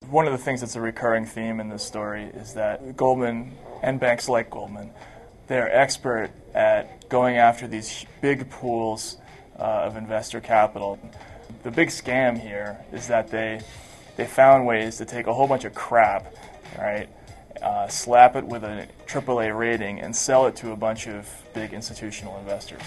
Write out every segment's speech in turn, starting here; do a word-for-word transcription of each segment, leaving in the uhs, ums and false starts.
One of the things that's a recurring theme in this story is that Goldman and banks like Goldman, they're expert at going after these big pools uh, of investor capital. The big scam here is that they they found ways to take a whole bunch of crap, right, uh, slap it with a triple A rating, and sell it to a bunch of big institutional investors.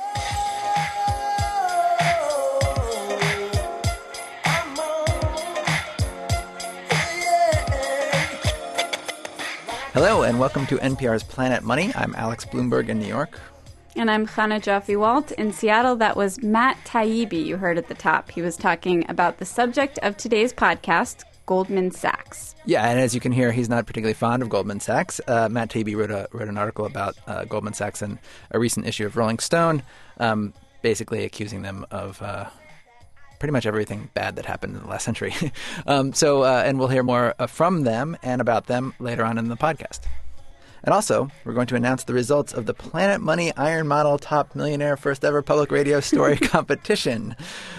Hello, and welcome to N P R's Planet Money. I'm Alex Bloomberg in New York. And I'm Chana Joffe-Walt in Seattle. That was Matt Taibbi you heard at the top. He was talking about the subject of today's podcast, Goldman Sachs. Yeah, and as you can hear, he's not particularly fond of Goldman Sachs. Uh, Matt Taibbi wrote a wrote an article about uh, Goldman Sachs in a recent issue of Rolling Stone, um, basically accusing them of uh, pretty much everything bad that happened in the last century. um, so, uh, and we'll hear more uh, from them and about them later on in the podcast. And also, we're going to announce the results of the Planet Money Iron Model Top Millionaire First Ever Public Radio Story Competition.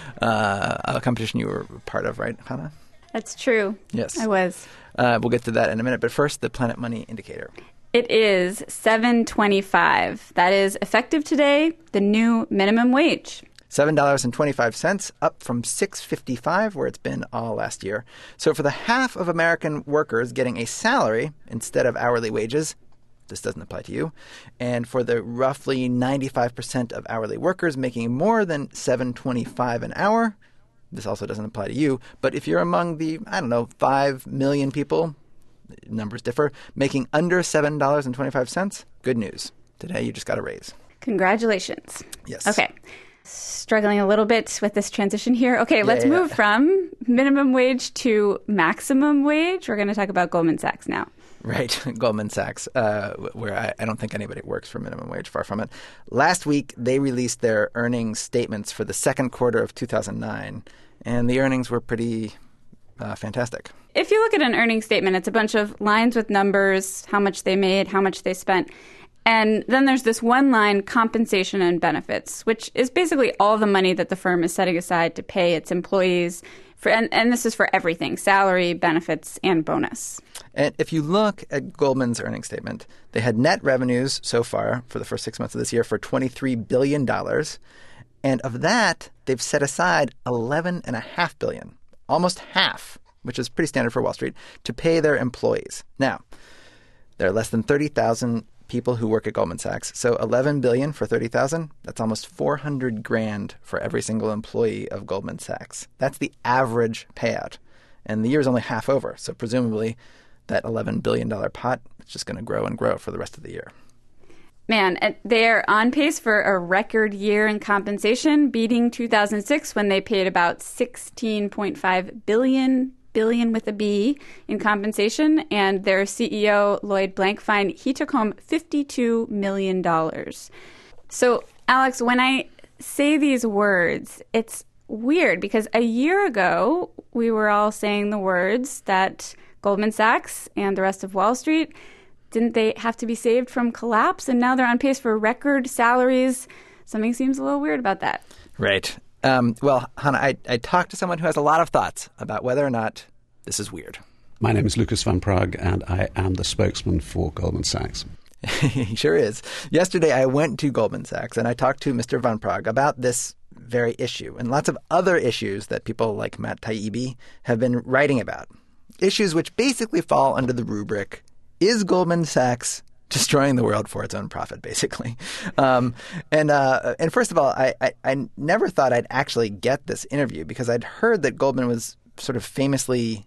Uh, a competition you were part of, right, Hannah? That's true. Yes. I was. Uh, we'll get to that in a minute. But first, the Planet Money indicator. It is seven twenty-five. That is effective today, the new minimum wage. seven dollars and twenty-five cents, up from six dollars and fifty-five cents, where it's been all last year. So for the half of American workers getting a salary instead of hourly wages, this doesn't apply to you. And for the roughly ninety-five percent of hourly workers making more than seven dollars and twenty-five cents an hour, this also doesn't apply to you. But if you're among the, I don't know, five million people, numbers differ, making under seven dollars and twenty-five cents, good news. Today you just got a raise. Congratulations. Yes. Okay. Struggling a little bit with this transition here. Okay, yeah, let's yeah. move from minimum wage to maximum wage. We're going to talk about Goldman Sachs now. Right, Goldman Sachs, uh, where I, I don't think anybody works for minimum wage, far from it. Last week, they released their earnings statements for the second quarter of two thousand nine, and the earnings were pretty uh, fantastic. If you look at an earnings statement, it's a bunch of lines with numbers, how much they made, how much they spent. And then there's this one line, compensation and benefits, which is basically all the money that the firm is setting aside to pay its employees. For, and, and this is for everything, salary, benefits, and bonus. And if you look at Goldman's earnings statement, they had net revenues so far for the first six months of this year for twenty-three billion dollars. And of that, they've set aside eleven point five billion dollars, almost half, which is pretty standard for Wall Street, to pay their employees. Now, there are less than thirty thousand people who work at Goldman Sachs. So eleven billion dollars for thirty thousand, that's almost four hundred grand for every single employee of Goldman Sachs. That's the average payout. And the year is only half over. So presumably that eleven billion dollars pot is just going to grow and grow for the rest of the year. Man, they're on pace for a record year in compensation, beating two thousand six when they paid about sixteen point five billion dollars billion with a B in compensation, and their C E O, Lloyd Blankfein, he took home fifty-two million dollars. So, Alex, when I say these words, it's weird because a year ago, we were all saying the words that Goldman Sachs and the rest of Wall Street, didn't they have to be saved from collapse? And now they're on pace for record salaries. Something seems a little weird about that. Right. Um, well, Hannah, I, I talked to someone who has a lot of thoughts about whether or not this is weird. My name is Lucas van Praag, and I am the spokesman for Goldman Sachs. He sure is. Yesterday, I went to Goldman Sachs, and I talked to Mister van Praag about this very issue and lots of other issues that people like Matt Taibbi have been writing about. Issues which basically fall under the rubric, is Goldman Sachs destroying the world for its own profit, basically. Um, and uh, and first of all, I, I, I never thought I'd actually get this interview because I'd heard that Goldman was sort of famously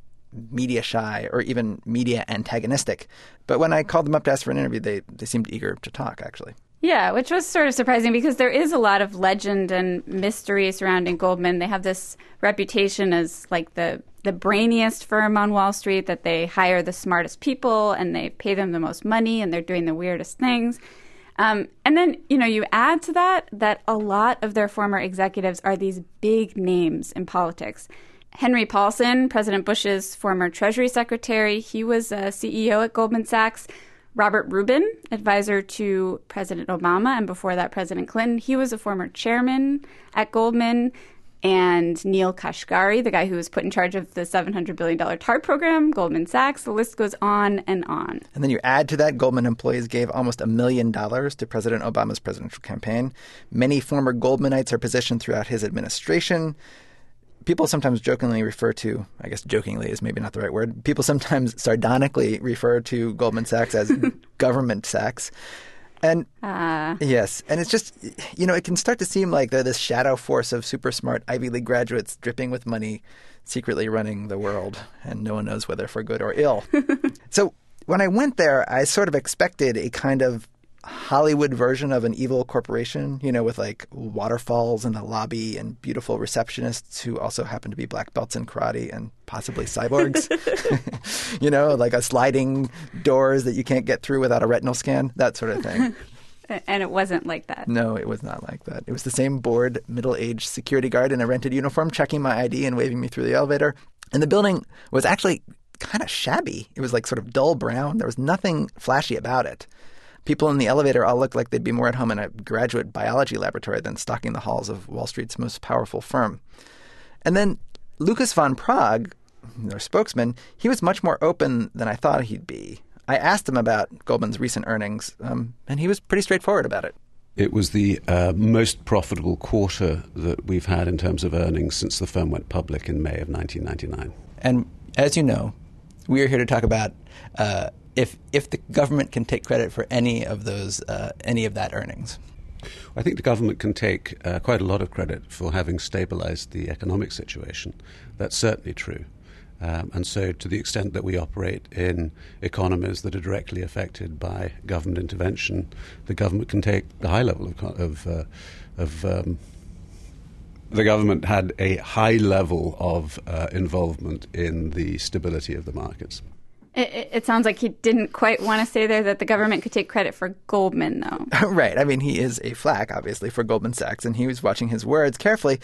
media shy or even media antagonistic. But when I called them up to ask for an interview, they, they seemed eager to talk, actually. Yeah, which was sort of surprising because there is a lot of legend and mystery surrounding Goldman. They have this reputation as like the the brainiest firm on Wall Street, that they hire the smartest people and they pay them the most money and they're doing the weirdest things. Um, and then, you know, you add to that that a lot of their former executives are these big names in politics. Henry Paulson, President Bush's former Treasury Secretary, he was a C E O at Goldman Sachs. Robert Rubin, advisor to President Obama and before that President Clinton, he was a former chairman at Goldman. and Neil Kashkari, the guy who was put in charge of the seven hundred billion dollars TARP program, Goldman Sachs. The list goes on and on. And then you add to that, Goldman employees gave almost a million dollars to President Obama's presidential campaign. Many former Goldmanites are positioned throughout his administration. People sometimes jokingly refer to, I guess jokingly is maybe not the right word, people sometimes sardonically refer to Goldman Sachs as government Sachs. And uh. yes, and it's just, you know, it can start to seem like they're this shadow force of super smart Ivy League graduates dripping with money, secretly running the world, and no one knows whether for good or ill. So when I went there, I sort of expected a kind of Hollywood version of an evil corporation, you know, with like waterfalls in the lobby and beautiful receptionists who also happen to be black belts in karate and possibly cyborgs. You know, like a sliding doors that you can't get through without a retinal scan, that sort of thing. And it wasn't like that. No, it was not like that. It was the same bored, middle-aged security guard in a rented uniform checking my I D and waving me through the elevator. And the building was actually kind of shabby. It was like sort of dull brown. There was nothing flashy about it. People in the elevator all looked like they'd be more at home in a graduate biology laboratory than stalking the halls of Wall Street's most powerful firm. And then Lucas von Prague, their spokesman, he was much more open than I thought he'd be. I asked him about Goldman's recent earnings, um, and he was pretty straightforward about it. It was the uh, most profitable quarter that we've had in terms of earnings since the firm went public in May of nineteen ninety-nine. And as you know, we are here to talk about uh, if if the government can take credit for any of those uh, any of that earnings. I think the government can take uh, quite a lot of credit for having stabilized the economic situation. That's certainly true. Um, and so to the extent that we operate in economies that are directly affected by government intervention, the government can take the high level of, of, uh, of um, the government had a high level of uh, involvement in the stability of the markets. It, it sounds like he didn't quite want to say there that the government could take credit for Goldman, though. Right. I mean, he is a flack, obviously, for Goldman Sachs, and he was watching his words carefully,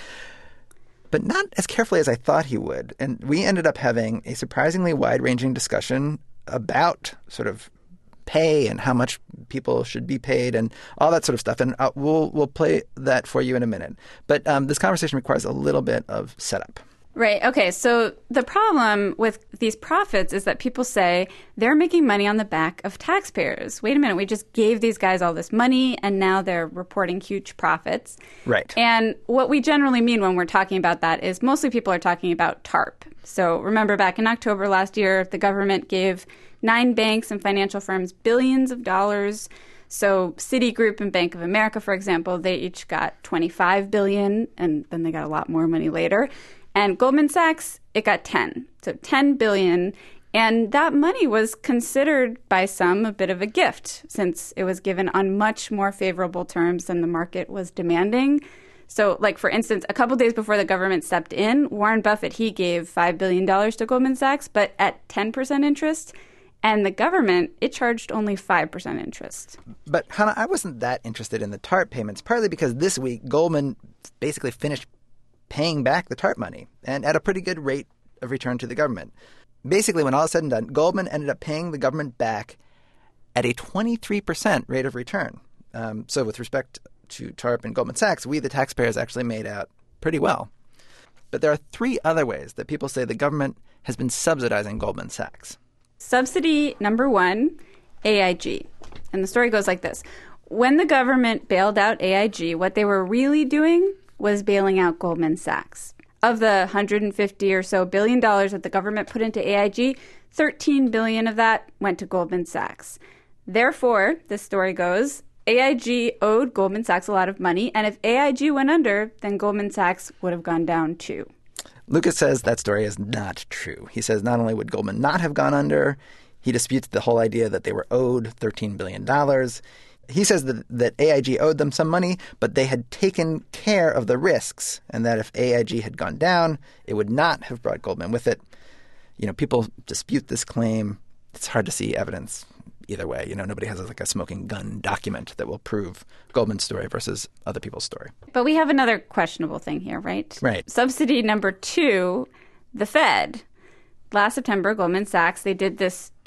but not as carefully as I thought he would. And we ended up having a surprisingly wide-ranging discussion about sort of pay and how much people should be paid and all that sort of stuff. And uh, we'll we'll play that for you in a minute. But um, this conversation requires a little bit of setup. Right. Okay. So the problem with these profits is that people say they're making money on the back of taxpayers. Wait a minute. We just gave these guys all this money and now they're reporting huge profits. Right. And what we generally mean when we're talking about that is mostly people are talking about TARP. So remember back in October last year, the government gave nine banks and financial firms billions of dollars. So Citigroup and Bank of America, for example, they each got twenty-five billion dollars and then they got a lot more money later. And Goldman Sachs, it got ten. So ten billion dollars. And that money was considered by some a bit of a gift since it was given on much more favorable terms than the market was demanding. So, like, for instance, a couple days before the government stepped in, Warren Buffett, he gave five billion dollars to Goldman Sachs, but at ten percent interest. And the government, it charged only five percent interest. But, Hannah, I wasn't that interested in the TARP payments, partly because this week Goldman basically finished paying back the TARP money and at a pretty good rate of return to the government. Basically, when all is said and done, Goldman ended up paying the government back at a twenty-three percent rate of return. Um, so with respect to TARP and Goldman Sachs, we, the taxpayers, actually made out pretty well. But there are three other ways that people say the government has been subsidizing Goldman Sachs. Subsidy number one, A I G. And the story goes like this. When the government bailed out A I G, what they were really doing was bailing out Goldman Sachs. Of the one hundred fifty or so billion dollars that the government put into A I G, thirteen billion dollars of that went to Goldman Sachs. Therefore, this story goes, A I G owed Goldman Sachs a lot of money, and if A I G went under, then Goldman Sachs would have gone down too. Lucas says that story is not true. He says not only would Goldman not have gone under, he disputes the whole idea that they were owed thirteen billion dollars. He says that, that A I G owed them some money, but they had taken care of the risks, and that if A I G had gone down, it would not have brought Goldman with it. You know, people dispute this claim. It's hard to see evidence either way. You know, nobody has like a smoking gun document that will prove Goldman's story versus other people's story. But we have another questionable thing here, right? Right. Subsidy number two, the Fed. Last September, Goldman Sachs, they did this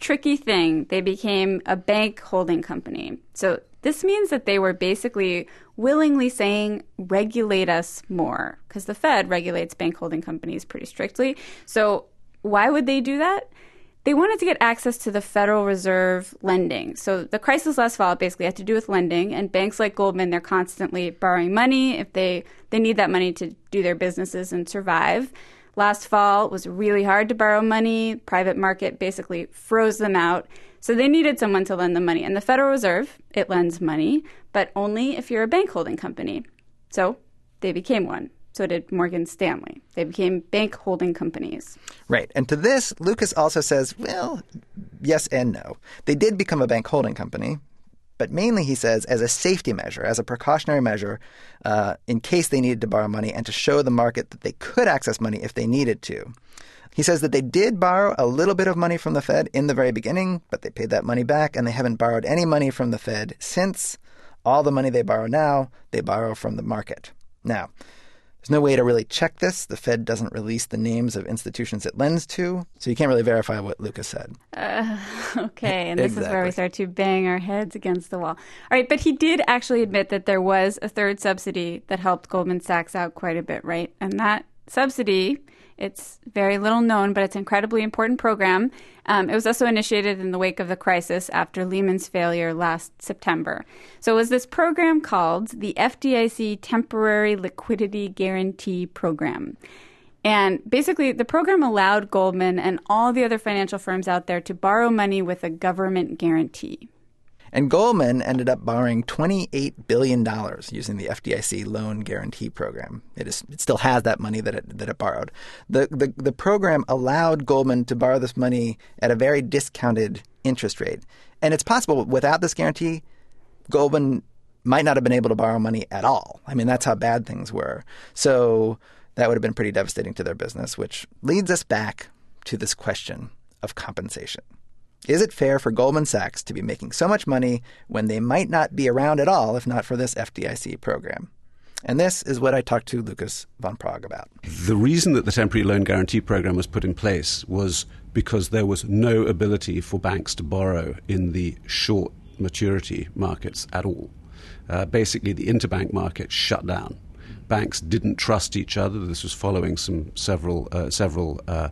tricky thing. They became a bank holding company. So this means that they were basically willingly saying, regulate us more, because the Fed regulates bank holding companies pretty strictly. So why would they do that? They wanted to get access to the Federal Reserve lending. So the crisis last fall basically had to do with lending, and banks like Goldman, they're constantly borrowing money if they, they need that money to do their businesses and survive. Last fall it was really hard to borrow money. Private market basically froze them out. So they needed someone to lend them money. And the Federal Reserve, it lends money, but only if you're a bank holding company. So they became one. So did Morgan Stanley. They became bank holding companies. Right. And to this, Lucas also says, well, yes and no. They did become a bank holding company, but mainly, he says, as a safety measure, as a precautionary measure, uh, in case they needed to borrow money and to show the market that they could access money if they needed to. He says that they did borrow a little bit of money from the Fed in the very beginning, but they paid that money back, and they haven't borrowed any money from the Fed since. All the money they borrow now, they borrow from the market. Now, there's no way to really check this. The Fed doesn't release the names of institutions it lends to, so you can't really verify what Lucas said. Uh, okay, and this Exactly. is where we start to bang our heads against the wall. All right, but he did actually admit that there was a third subsidy that helped Goldman Sachs out quite a bit, right? And that subsidy, it's very little known, but it's an incredibly important program. Um, it was also initiated in the wake of the crisis after Lehman's failure last September. So it was this program called the F D I C Temporary Liquidity Guarantee Program. And basically, the program allowed Goldman and all the other financial firms out there to borrow money with a government guarantee. And Goldman ended up borrowing twenty-eight billion dollars using the F D I C Loan Guarantee Program. It, is, it still has that money that it, that it borrowed. The, the, the program allowed Goldman to borrow this money at a very discounted interest rate. And it's possible without this guarantee, Goldman might not have been able to borrow money at all. I mean, that's how bad things were. So that would have been pretty devastating to their business, which leads us back to this question of compensation. Is it fair for Goldman Sachs to be making so much money when they might not be around at all if not for this F D I C program? And this is what I talked to Lucas von Praag about. The reason that the temporary loan guarantee program was put in place was because there was no ability for banks to borrow in the short maturity markets at all. Uh, basically, the interbank market shut down. Banks didn't trust each other. This was following some several uh, several uh,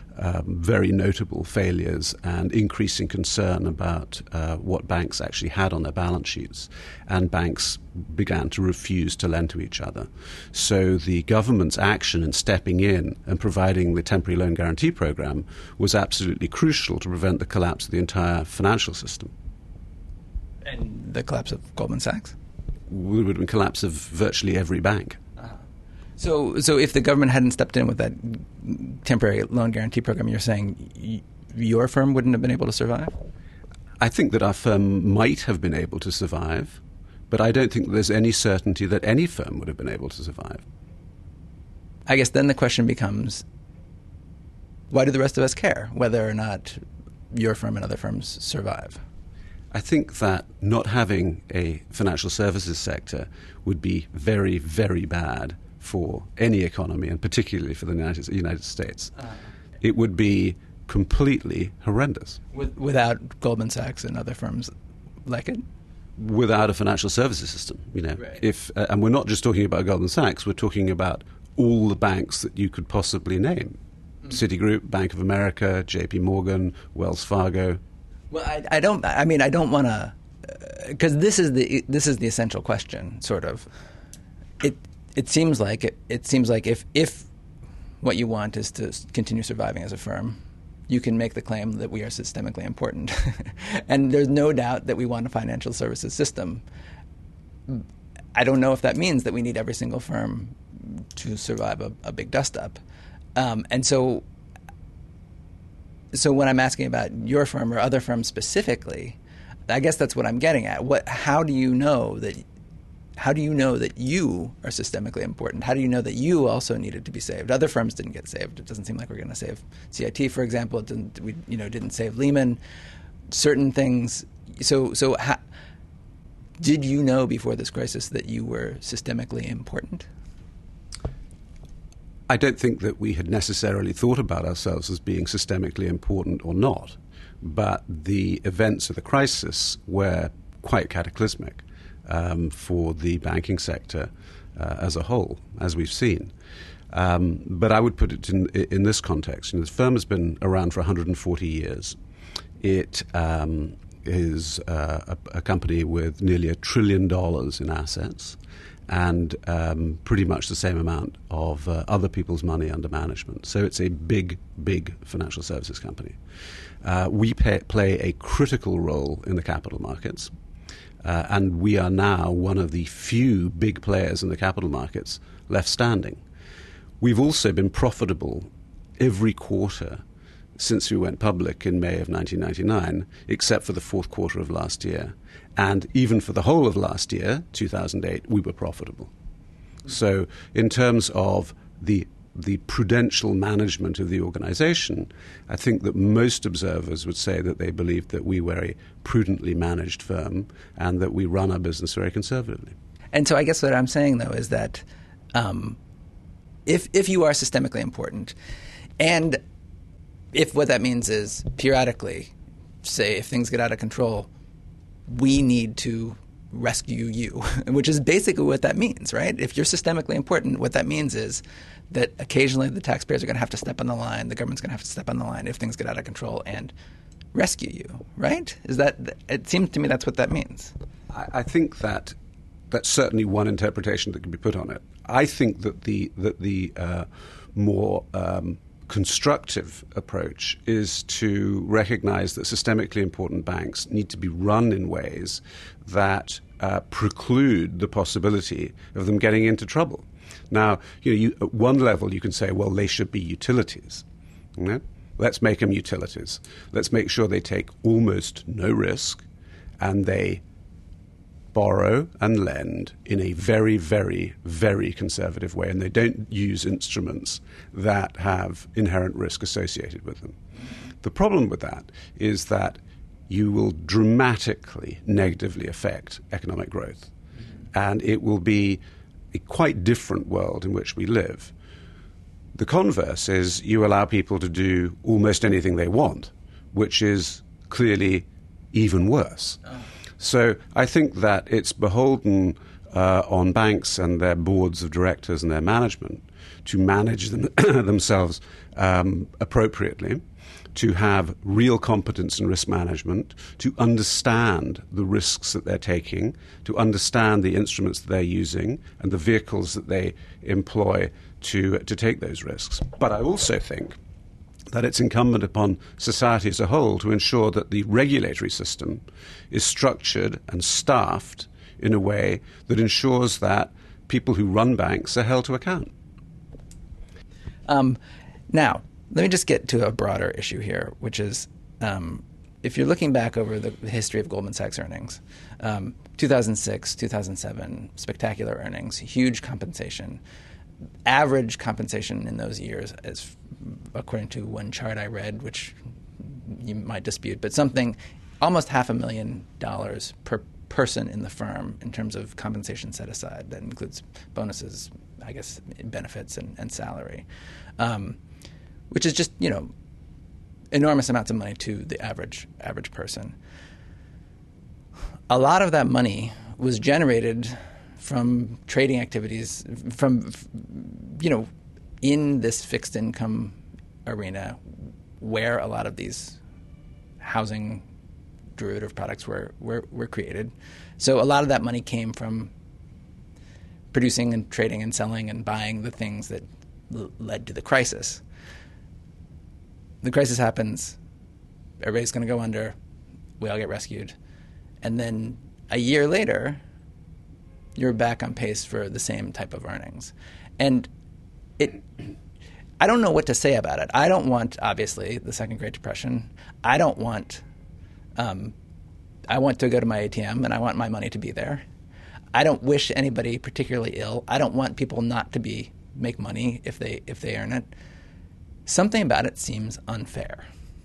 Um, very notable failures and increasing concern about uh, what banks actually had on their balance sheets. And banks began to refuse to lend to each other. So the government's action in stepping in and providing the temporary loan guarantee program was absolutely crucial to prevent the collapse of the entire financial system. And the collapse of Goldman Sachs? It would have been collapse of virtually every bank. So, so if the government hadn't stepped in with that temporary loan guarantee program, you're saying y- your firm wouldn't have been able to survive? I think that our firm might have been able to survive, but I don't think there's any certainty that any firm would have been able to survive. I guess then the question becomes, why do the rest of us care whether or not your firm and other firms survive? I think that not having a financial services sector would be very, very bad for any economy, and particularly for the United, United States. Uh, it would be completely horrendous. With, without Goldman Sachs and other firms like it? Without a financial services system, you know. Right. If uh, and we're not just talking about Goldman Sachs, we're talking about all the banks that you could possibly name. Mm. Citigroup, Bank of America, J P Morgan, Wells Fargo. Well, I, I don't, I mean, I don't want to, because uh, this is the this is the essential question, sort of. It It seems like it, it seems like if if what you want is to continue surviving as a firm, you can make the claim that we are systemically important, and there's no doubt that we want a financial services system. I don't know if that means that we need every single firm to survive a, a big dust-up, um, and so. So when I'm asking about your firm or other firms specifically, I guess that's what I'm getting at. What? How do you know that? How do you know that you are systemically important? How do you know that you also needed to be saved? Other firms didn't get saved. It doesn't seem like we're going to save C I T, for example. It didn't. We, you know, didn't save Lehman. Certain things. So, so ha, did you know before this crisis that you were systemically important? I don't think that we had necessarily thought about ourselves as being systemically important or not. but the events of the crisis were quite cataclysmic um, for the banking sector uh, as a whole, as we've seen. Um, but I would put it in, in this context. You know, the firm has been around for one hundred forty years. It um, is uh, a, a company with nearly a trillion dollars in assets and um, pretty much the same amount of uh, other people's money under management. So it's a big, big financial services company. Uh, we pay, play a critical role in the capital markets, uh, and we are now one of the few big players in the capital markets left standing. We've also been profitable every quarter since we went public in May of nineteen ninety-nine, except for the fourth quarter of last year. And even for the whole of last year, two thousand eight, we were profitable. So in terms of the the prudential management of the organization, I think that most observers would say that they believe that we were a prudently managed firm and that we run our business very conservatively. And so I guess what I'm saying, though, is that um, if if you are systemically important, and if what that means is periodically, say, if things get out of control, we need to rescue you, which is basically what that means, right? If you're systemically important, what that means is that occasionally the taxpayers are going to have to step on the line, the government's going to have to step on the line if things get out of control and rescue you, right? Is that, it seems to me that's what that means. I, I think that that's certainly one interpretation that can be put on it. I think that the that the uh, more um, constructive approach is to recognize that systemically important banks need to be run in ways that uh, preclude the possibility of them getting into trouble. Now, you know, you, at one level you can say, well, they should be utilities. You know? Let's make them utilities. Let's make sure they take almost no risk and they borrow and lend in a very, very, very conservative way, and they don't use instruments that have inherent risk associated with them. The problem with that is that you will dramatically negatively affect economic growth, and it will be a quite different world in which we live. The converse is you allow people to do almost anything they want, which is clearly even worse. Oh. So I think that it's beholden uh, on banks and their boards of directors and their management to manage them themselves um, appropriately, to have real competence in risk management, to understand the risks that they're taking, to understand the instruments that they're using and the vehicles that they employ to to take those risks. But I also think that it's incumbent upon society as a whole to ensure that the regulatory system is structured and staffed in a way that ensures that people who run banks are held to account. Um, now, let me just get to a broader issue here, which is um, if you're looking back over the history of Goldman Sachs earnings, um, two thousand six, two thousand seven, spectacular earnings, huge compensation. Average compensation in those years, as according to one chart I read, which you might dispute, but something almost half a million dollars per person in the firm in terms of compensation set aside. That includes bonuses, I guess, benefits and, and salary, um, which is just, you know, enormous amounts of money to the average average person. A lot of that money was generated from trading activities, from, you know, in this fixed income arena where a lot of these housing derivative products were, were, were created. So a lot of that money came from producing and trading and selling and buying the things that l- led to the crisis. The crisis happens, everybody's going to go under, we all get rescued. And then a year later, you're back on pace for the same type of earnings. And it, I don't know what to say about it. I don't want, obviously, the Second Great Depression. I don't want, um, I want to go to my A T M and I want my money to be there. I don't wish anybody particularly ill. I don't want people not to be make money if they if they earn it. Something about it seems unfair.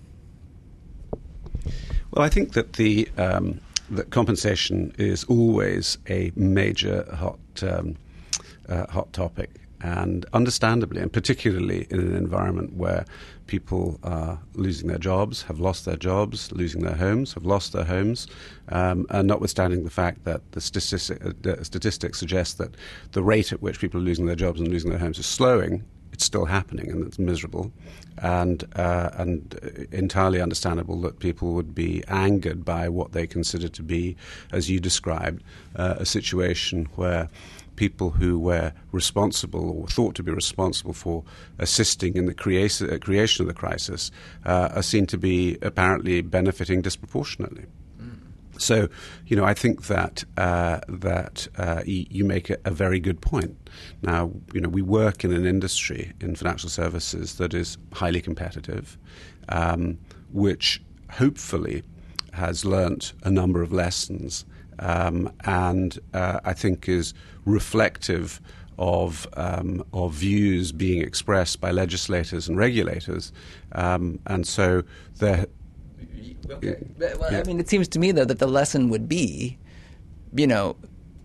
Well, I think that the um, that compensation is always a major hot um, uh, hot topic, And understandably, and particularly in an environment where people are losing their jobs, have lost their jobs, losing their homes, have lost their homes, um, and notwithstanding the fact that the statistic, uh, the statistics suggest that the rate at which people are losing their jobs and losing their homes is slowing, it's still happening, and it's miserable, and uh, and entirely understandable that people would be angered by what they consider to be, as you described, uh, a situation where people who were responsible or thought to be responsible for assisting in the creation, uh, creation of the crisis uh, are seen to be apparently benefiting disproportionately. Mm. So, you know, I think that uh, that uh, y- you make a, a very good point. Now, you know, we work in an industry in financial services that is highly competitive, um, which hopefully has learnt a number of lessons Um, and uh, I think is reflective of um, of views being expressed by legislators and regulators, um, and so there. Okay. Well, yeah. I mean, it seems to me though that the lesson would be, you know,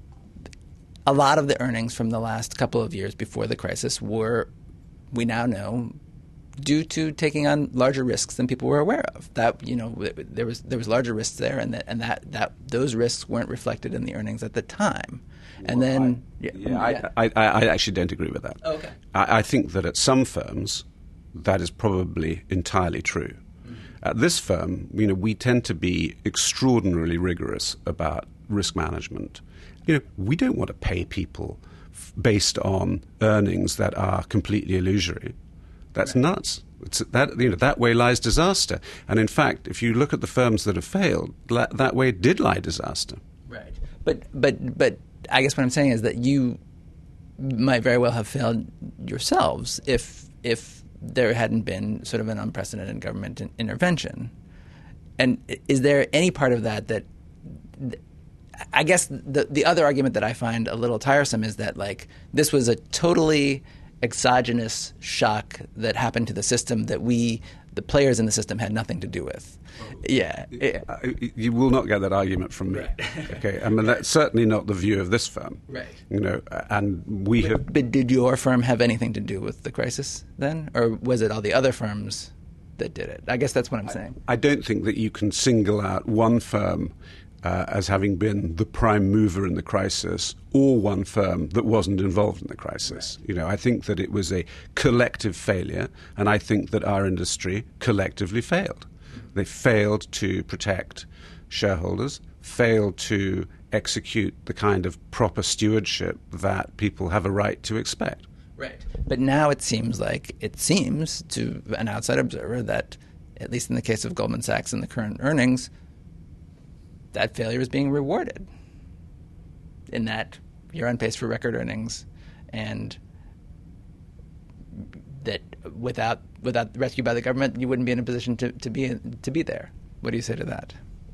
a lot of the earnings from the last couple of years before the crisis were, we now know, due to taking on larger risks than people were aware of. That, you know, there was there was larger risks there, and that and that, that those risks weren't reflected in the earnings at the time. And well, then, I, yeah, yeah, yeah. I, I, I actually don't agree with that. Oh, okay, I, I think that at some firms, that is probably entirely true. Mm-hmm. At this firm, you know, we tend to be extraordinarily rigorous about risk management. You know, we don't want to pay people f- based on earnings that are completely illusory. That's right. Nuts. It's that, you know, that way lies disaster. And in fact, if you look at the firms that have failed, that, that way did lie disaster. Right. But but but I guess what I'm saying is that you might very well have failed yourselves if if there hadn't been sort of an unprecedented government in, intervention. And is there any part of that that I guess the the other argument that I find a little tiresome is that, like, this was a totally exogenous shock that happened to the system that we, the players in the system, had nothing to do with. Yeah. yeah. You will not get that argument from me. Right. Okay. I mean, that's certainly not the view of this firm. Right. You know, and we but, have... But did your firm have anything to do with the crisis then? Or was it all the other firms that did it? I guess that's what I'm saying. I, I don't think that you can single out one firm Uh, as having been the prime mover in the crisis, or one firm that wasn't involved in the crisis. Right. You know, I think that it was a collective failure, and I think that our industry collectively failed. Mm-hmm. They failed to protect shareholders, failed to execute the kind of proper stewardship that people have a right to expect. Right. But now it seems like, it seems to an outside observer that, at least in the case of Goldman Sachs and the current earnings, that failure is being rewarded, in that you're on pace for record earnings, and that without without rescue by the government, you wouldn't be in a position to, to be to be there. What do you say to that?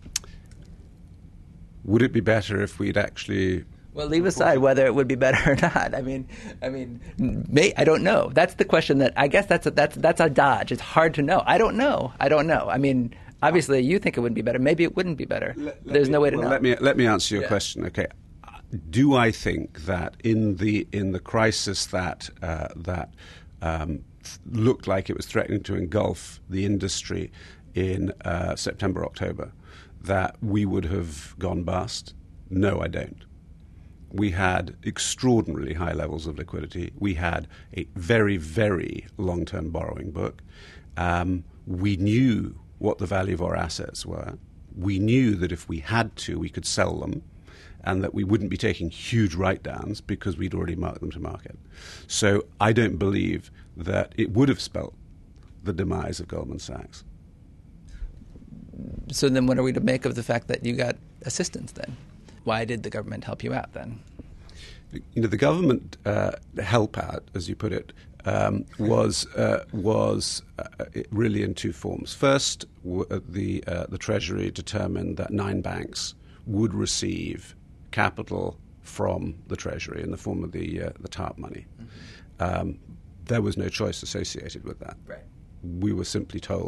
Would it be better if we'd actually? Well, leave aside whether it would be better or not. I mean, I mean, may, I don't know. That's the question that I guess that's a, that's that's a dodge. It's hard to know. I don't know. I don't know. I mean. Obviously, you think it wouldn't be better. Maybe it wouldn't be better. Let, let There's me, no way to well, know. Let me let me answer your yeah. question. Okay, do I think that in the in the crisis that uh, that um, looked like it was threatening to engulf the industry in uh, September, October, that we would have gone bust? No, I don't. We had extraordinarily high levels of liquidity. We had a very, very long-term borrowing book. Um, we knew what the value of our assets were. We knew that if we had to, we could sell them, and that we wouldn't be taking huge write-downs because we'd already marked them to market. So I don't believe that it would have spelt the demise of Goldman Sachs. So then what are we to make of the fact that you got assistance then? Why did the government help you out then? You know, the government uh, help out, as you put it, Um, was uh, was uh, really in two forms. First, w- the uh, the Treasury determined that nine banks would receive capital from the Treasury in the form of the uh, the TARP money. Mm-hmm. Um, there was no choice associated with that. Right. We were simply told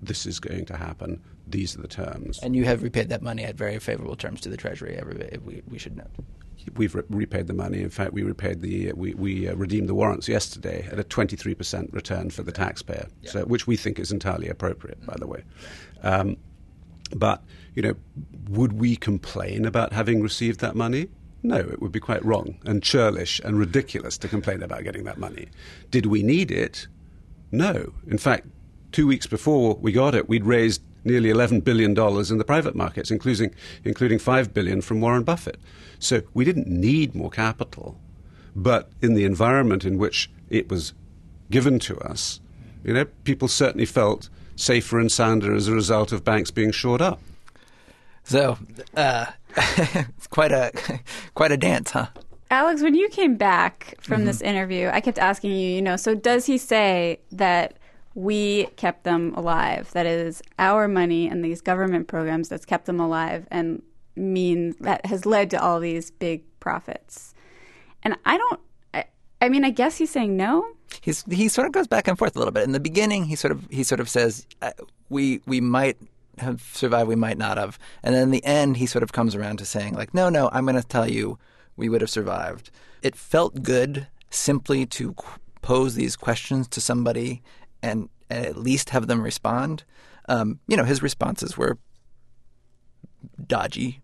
this is going to happen. These are the terms. And you have repaid that money at very favorable terms to the Treasury. Every, we, we should note. We've re- repaid the money. In fact, we repaid the we, we uh, redeemed the warrants yesterday at a twenty-three percent return for the taxpayer, yeah. so which we think is entirely appropriate, by the way. Um, but you know, would we complain about having received that money? No, it would be quite wrong and churlish and ridiculous to complain about getting that money. Did we need it? No. In fact, two weeks before we got it, we'd raised nearly eleven billion dollars in the private markets, including including five billion dollars from Warren Buffett. So we didn't need more capital, but in the environment in which it was given to us, you know, people certainly felt safer and sounder as a result of banks being shored up. So uh, it's quite a quite a dance, huh? Alex, when you came back from Mm-hmm. this interview, I kept asking you, you know, so does he say that we kept them alive? That is our money and these government programs that's kept them alive and mean that has led to all these big profits. And I don't, I, I mean, I guess he's saying no. He's he sort of goes back and forth a little bit. In the beginning, he sort of he sort of says uh, we we might have survived, we might not have, and then in the end, he sort of comes around to saying like, no, no, I'm going to tell you, we would have survived. It felt good simply to qu- pose these questions to somebody and, and at least have them respond. Um, you know, his responses were dodgy,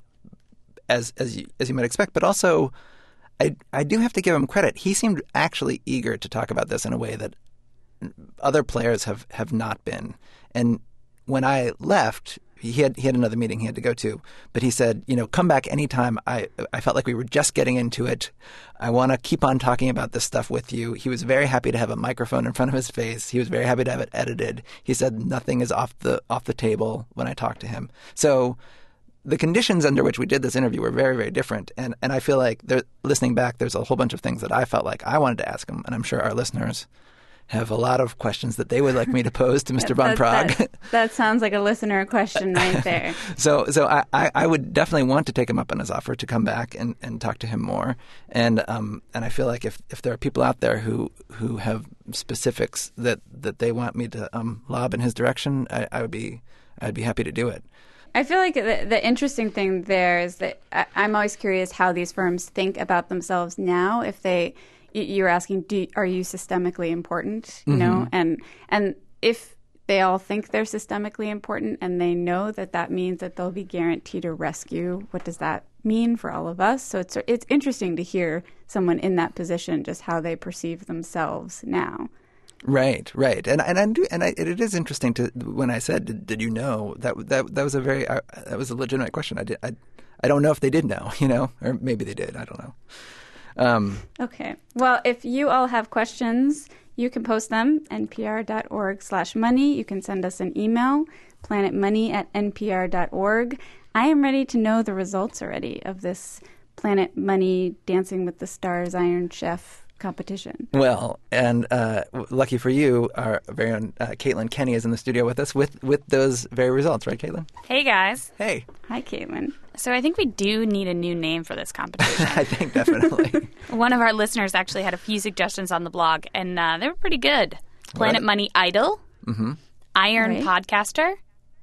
as as you, as you might expect, but also I I do have to give him credit. He seemed actually eager to talk about this in a way that other players have, have not been. And when I left, he had he had another meeting he had to go to, but he said, you know, come back anytime. I I felt like we were just getting into it. I want to keep on talking about this stuff with you. He was very happy to have a microphone in front of his face. He was very happy to have it edited. He said nothing is off the off the table when I talked to him. So the conditions under which we did this interview were very, very different. And and I feel like there, listening back, there's a whole bunch of things that I felt like I wanted to ask him, and I'm sure our listeners have a lot of questions that they would like me to pose to Mister Von Praagh. That, that sounds like a listener question right there. so so I, I, I would definitely want to take him up on his offer to come back and, and talk to him more. And um and I feel like if, if there are people out there who, who have specifics that, that they want me to um, lob in his direction, I, I would be I'd be happy to do it. I feel like the, the interesting thing there is that I, I'm always curious how these firms think about themselves now. If they, you're asking, do, are you systemically important? You mm-hmm. know, and and if they all think they're systemically important and they know that that means that they'll be guaranteed a rescue, what does that mean for all of us? So it's it's interesting to hear someone in that position just how they perceive themselves now. Right, right, and and I do, and I, it is interesting to when I said, "Did, did you know?" That that that was a very uh, that was a legitimate question. I did, I, I don't know if they did know, you know, or maybe they did. I don't know. Um, okay, well, if you all have questions, you can post them npr.org slash money. You can send us an email, planetmoney at npr.org. I am ready to know the results already of this Planet Money Dancing with the Stars Iron Chef competition. Well, and uh, lucky for you, our very own uh, Caitlin Kenny is in the studio with us with, with those very results, right, Caitlin? Hey, guys. Hey. Hi, Caitlin. So I think we do need a new name for this competition. I think definitely. One of our listeners actually had a few suggestions on the blog, and uh, they were pretty good. Planet Money Idol, mm-hmm. Iron right. Podcaster,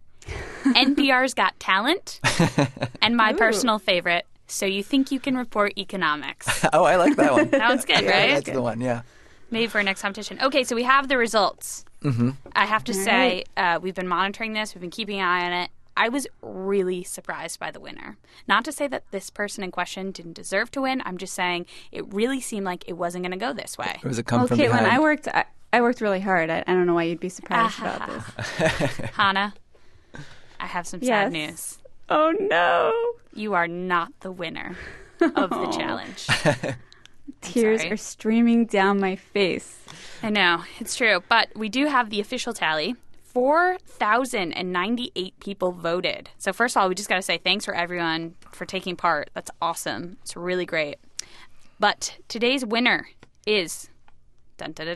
N P R's Got Talent, and my Ooh. personal favorite, So You Think You Can Report Economics. Oh, I like that one. That one's good, yeah, right? That's good. the one, yeah. Maybe for our next competition. Okay, so we have the results. Mm-hmm. I have to All say, uh, we've been monitoring this. We've been keeping an eye on it. I was really surprised by the winner. Not to say that this person in question didn't deserve to win. I'm just saying it really seemed like it wasn't going to go this way. It was a come well, from Caitlin, behind. I worked. I, I worked really hard. I, I don't know why you'd be surprised about this. Hannah, I have some Yes. sad news. Oh no! You are not the winner of the challenge. Tears sorry. are streaming down my face. I know, it's true. But we do have the official tally. four thousand ninety-eight people voted. So first of all, we just got to say thanks for everyone for taking part. That's awesome. It's really great. But today's winner is dun, da, da,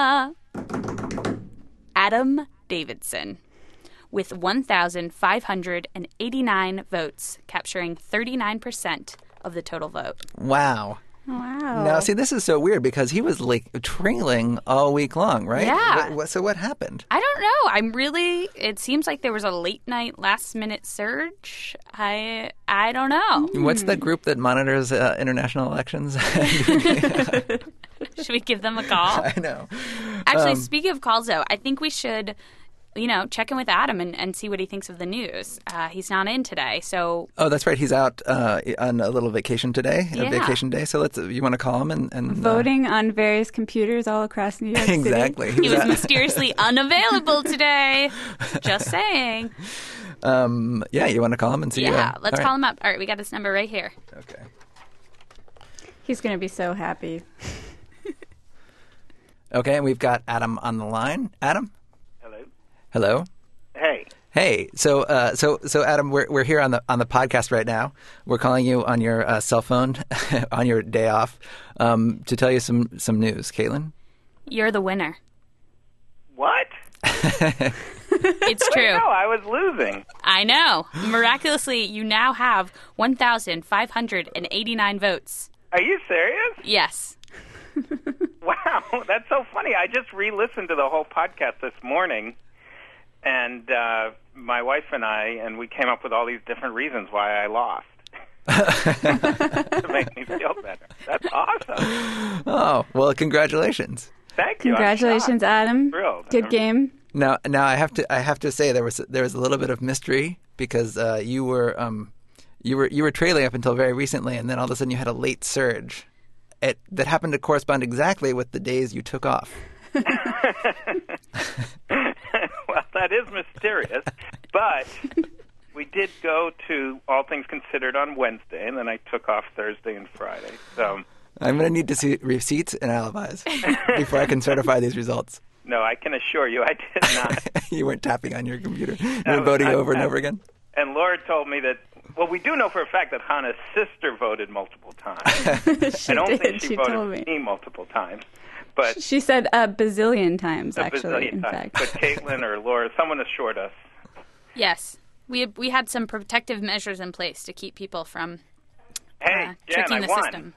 da, Adam Davidson with one thousand five hundred eighty-nine votes, capturing thirty-nine percent of the total vote. Wow. Wow. Now, see, this is so weird because he was like trailing all week long, right? Yeah. What, what, so what happened? I don't know. I'm really. It seems like there was a late night, last minute surge. I I don't know. What's that group that monitors uh, international elections? Should we give them a call? I know. Actually, Um, speaking of calls, though, I think we should, you know, check in with Adam and, and see what he thinks of the news. Uh, he's not in today, so Oh, that's right. He's out uh, on a little vacation today, a Yeah. vacation day. So let's. You want to call him and, and uh, Voting on various computers all across New York City. exactly. he was out- mysteriously unavailable today. Just saying. Um, yeah, you want to call him and see? Yeah, uh, let's all call right. him up. All right, we got his number right here. Okay. He's going to be so happy. Okay, and we've got Adam on the line. Adam. Hello. Hello. Hey. Hey, so uh, so so Adam, we're we're here on the on the podcast right now. We're calling you on your uh, cell phone on your day off um, to tell you some some news. Caitlin. You're the winner. What? It's true. No, I was losing. I know. Miraculously, you now have one thousand five hundred eighty-nine votes. Are you serious? Yes. Wow, that's so funny. I just re-listened to the whole podcast this morning, and uh, my wife and I, and we came up with all these different reasons why I lost. To make me feel better. That's awesome. Oh well, congratulations. Thank you. I'm Congratulations, shocked. Adam. Thrilled. Good I'm- game. Now now I have to I have to say there was there was a little bit of mystery because uh, you were um, you were you were trailing up until very recently, and then all of a sudden you had a late surge. It, that happened to correspond exactly with the days you took off. Well, that is mysterious, but we did go to All Things Considered on Wednesday, and then I took off Thursday and Friday. So, I'm going to need to see receipts and alibis before I can certify these results. no, I can assure you I did not. You weren't tapping on your computer. You were No, voting I- over and I- over again? And Laura told me that, well, we do know for a fact that Hannah's sister voted multiple times. She I don't did. think she, She voted told me. for me multiple times, but She said a bazillion times, a actually, bazillion in times. fact. But Caitlin or Laura, someone assured us. Yes. We we had some protective measures in place to keep people from Hey, uh, Jen, tricking I the won. system.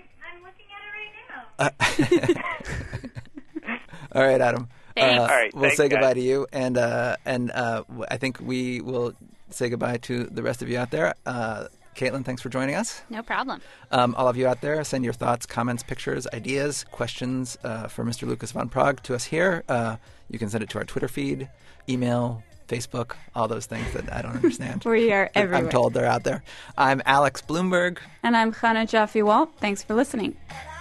I'm looking at it right now. All right, Adam. Thanks. Uh, All right, we'll thanks, say goodbye guys. to you, and uh, and uh, w- I think we will say goodbye to the rest of you out there. Uh, Caitlin, thanks for joining us. No problem. Um, all of you out there, send your thoughts, comments, pictures, ideas, questions uh, for Mister Lucas von Prague to us here. Uh, you can send it to our Twitter feed, email, Facebook, all those things that I don't understand. We are But everywhere. I'm told they're out there. I'm Alex Bloomberg. And I'm Chana Jaffe Walt. Thanks for listening.